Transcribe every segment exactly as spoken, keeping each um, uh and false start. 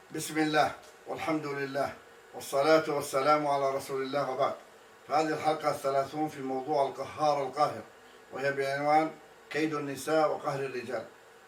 بسم الله والحمد لله والصلاة والسلام على رسول الله وبعد. فهذه الحلقة الثلاثون في موضوع القهار القاهر، وهي بعنوان كيد النساء وقهر الرجال.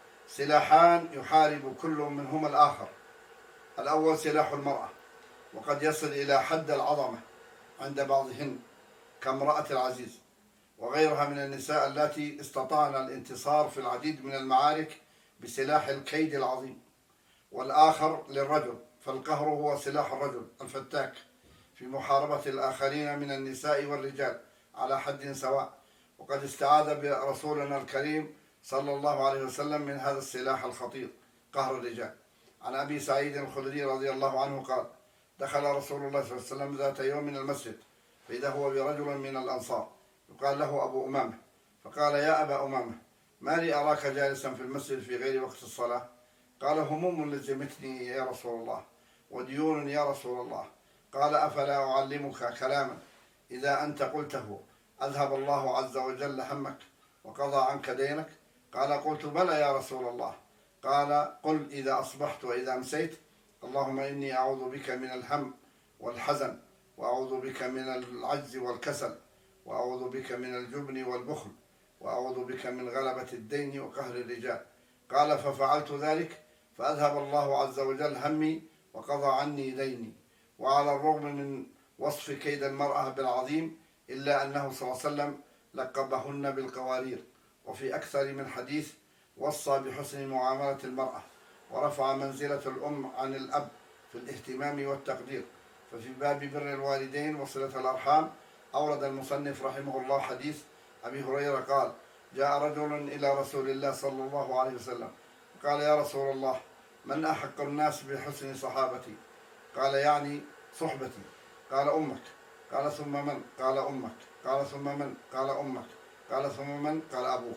سلاحان يحارب كل منهما الآخر. الأول سلاح المرأة، وقد يصل إلى حد العظمة عند بعضهن كامرأة العزيز وغيرها من النساء التي استطعن الانتصار في العديد من المعارك بسلاح الكيد العظيم. والآخر للرجل، فالقهر هو سلاح الرجل الفتاك في محاربة الآخرين من النساء والرجال على حد سواء. وقد استعاذ برسولنا الكريم صلى الله عليه وسلم من هذا السلاح الخطير قهر الرجال. عن أبي سعيد الخدري رضي الله عنه قال: دخل رسول الله صلى الله عليه وسلم ذات يوم من المسجد، فإذا هو برجل من الأنصار يقال له أبو أمامة، فقال: يا أبا أمامة، ما لي أراك جالسا في المسجد في غير وقت الصلاة؟ قال: هموم لزمتني يا رسول الله، وديون يا رسول الله. قال: أفلا أعلمك كلاما إذا أنت قلته أذهب الله عز وجل همك وقضى عنك دينك؟ قال: قلت: بلى يا رسول الله. قال: قل إذا أصبحت وإذا أمسيت اللهم إني أعوذ بك من الهم والحزن، وأعوذ بك من العجز والكسل، وأعوذ بك من الجبن والبخل، وأعوذ بك من غلبة الدين وقهر الرجال. قال: ففعلت ذلك فأذهب الله عز وجل همي وقضى عني ديني. وعلى الرغم من وصف كيد المرأة بالعظيم، إلا أنه صلى الله عليه وسلم لقبهن بالقوارير، وفي أكثر من حديث وصى بحسن معاملة المرأة، ورفع منزلة الأم عن الأب في الاهتمام والتقدير. ففي باب بر الوالدين وصلة الأرحام أورد المصنف رحمه الله حديث أبي هريرة قال: جاء رجل إلى رسول الله صلى الله عليه وسلم قال: يا رسول الله، من أحق الناس بحسن صحابتي؟ قال: يعني صحبتي. قال: أمك. قال: ثم من؟ قال: أمك. قال: ثم من؟ قال: أمك. قال: ثم من؟ قال: أبوك.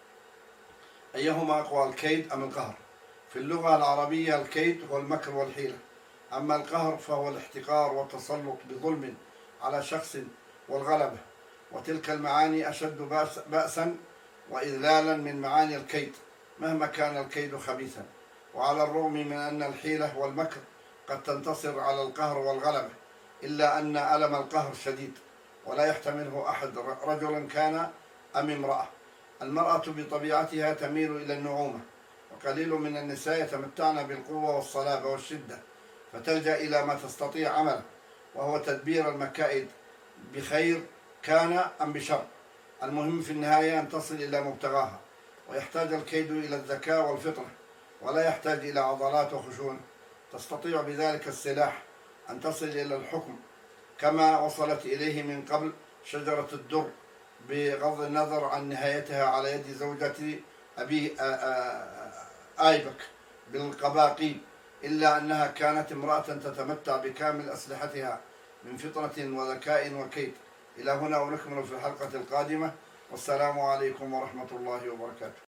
أيهما أقوى، الكيد أم القهر؟ في اللغة العربية الكيد هو المكر والحيلة، أما القهر فهو الاحتقار والتسلط بظلم على شخص والغلبة، وتلك المعاني أشد بأسا وإذلالا من معاني الكيد مهما كان الكيد خبيثا. وعلى الرغم من أن الحيلة والمكر قد تنتصر على القهر والغلبة، إلا أن ألم القهر شديد ولا يحتمله أحد، رجل كان أم امرأة. المرأة بطبيعتها تميل إلى النعومة، وقليل من النساء يتمتعن بالقوة والصلابة والشدة، فتلجأ إلى ما تستطيع عمله، وهو تدبير المكائد بخير كان أم بشر. المهم في النهاية أن تصل إلى مبتغاها. ويحتاج الكيد إلى الذكاء والفطرة، ولا يحتاج إلى عضلات وخشونة. تستطيع بذلك السلاح أن تصل إلى الحكم كما وصلت إليه من قبل شجرة الدر، بغض النظر عن نهايتها على يد زوجة أبي آيبك بالقباقي، إلا أنها كانت امرأة تتمتع بكامل أسلحتها من فطنة وذكاء وكيد. إلى هنا ونكمل في الحلقة القادمة، والسلام عليكم ورحمة الله وبركاته.